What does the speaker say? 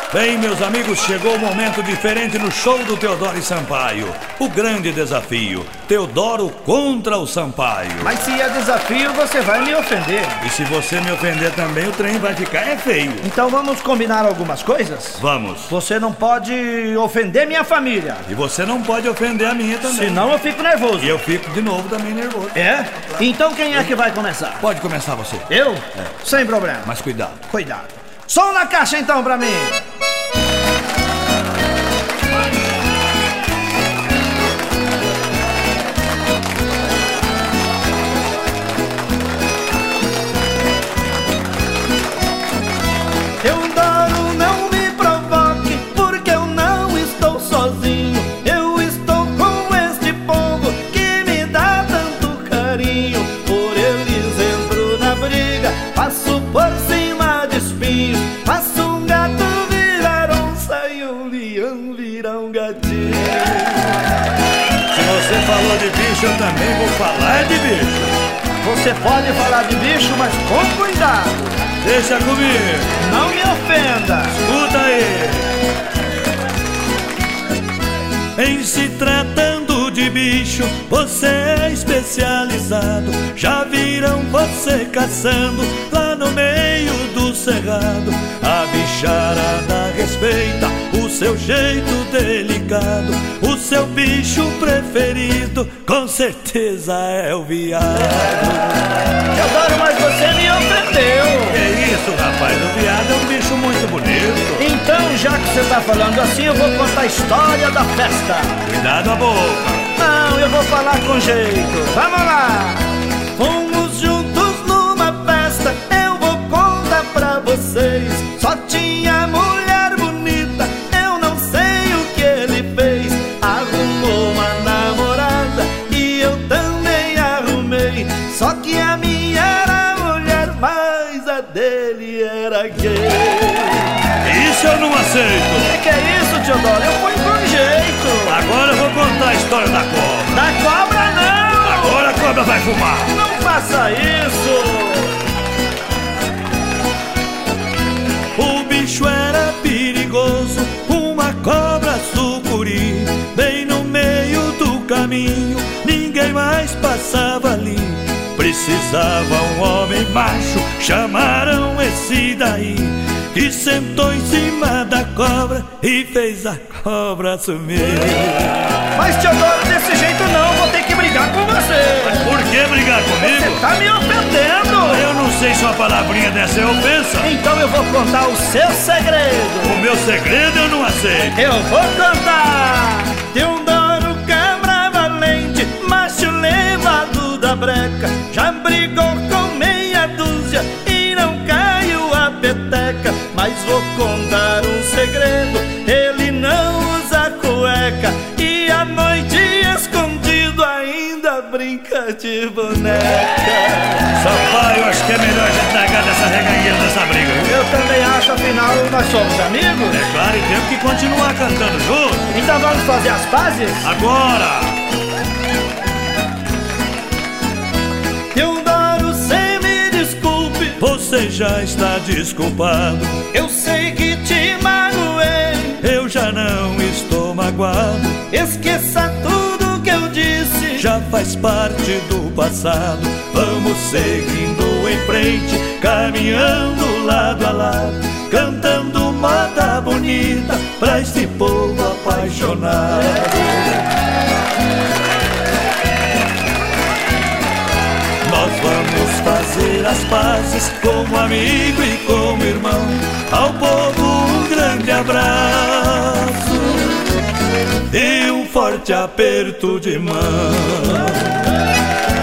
Bem, meus amigos, chegou o momento diferente no show do Teodoro e Sampaio. O grande desafio, Teodoro contra o Sampaio. Mas se é desafio, você vai me ofender. E se você me ofender também, o trem vai ficar feio. Então vamos combinar algumas coisas? Vamos. Você não pode ofender minha família. E você não pode ofender a minha também. Senão eu fico nervoso. E eu fico de novo também nervoso. É? Então quem é que vai começar? Pode começar você. Eu? Sem problema. Mas cuidado. Cuidado. Som na caixa então pra mim. Teodoro, não me provoque, porque eu não estou sozinho. Eu estou com este povo que me dá tanto carinho. Por eles entro na briga, passo por cima de espinhos. Faço um gato virar onça e um leão virar um gatinho. Se você falou de bicho, eu também vou falar de bicho. Você pode falar de bicho, mas com cuidado. Deixa comigo. Não me ofenda. Escuta aí. Em se tratando de bicho, você é especializado. Já viram você caçando lá no meio do cerrado. A bicharada respeita o seu jeito delicado. O seu bicho preferido com certeza é o viado. Teodoro, mas você me ofendeu. Que isso, rapaz? O viado é um bicho muito bonito. Então, já que você tá falando assim, eu vou contar a história da festa. Cuidado a boca. Não, eu vou falar com jeito. Vamos lá. Fomos juntos numa festa, eu vou contar pra vocês. Só tinha mulher bonita, eu não sei o que ele fez. Arrumou uma namorada e eu também arrumei. Só que a minha era mulher, mas a dele era gay. Isso eu não aceito. Que é isso, Teodoro? Eu fui com jeito. Agora eu vou contar a história da cobra. Da cobra não! Agora a cobra vai fumar. Não faça isso! O bicho era perigoso, uma cobra sucuri. Bem no meio do caminho, ninguém mais passava ali. Precisava um homem macho, chamaram esse daí, que sentou em cima da cobra e fez a cobra sumir. Mas, Teodoro, desse jeito não, vou ter que brigar com você. Mas por que brigar comigo? Você tá me ofendendo. Eu não sei se uma palavrinha dessa é ofensa. Então eu vou contar o seu segredo. O meu segredo eu não aceito. Eu vou contar. Teodoro, cabra valente, macho levado da breca, já brigou com meia dúzia e não caiu a peteca. Mas vou contar um segredo, ele não usa cueca e à noite escondido ainda brinca de boneca. Sampaio, acho que é melhor a gente largar dessa regangueira dessa briga, viu? Eu também acho, afinal nós somos amigos. É claro, e temos que continuar cantando juntos. Então vamos fazer as pazes? Agora! Teodoro, cê me desculpe, Você já está desculpado. eu sei que te magoei. Eu já não estou magoado. Esqueça tudo que eu disse, Já faz parte do passado. Vamos seguindo em frente, caminhando lado a lado, cantando moda bonita pra esse povo apaixonado. Nós vamos fazer as pazes como amigo e como irmão. Ao povo um grande abraço e um forte aperto de mão.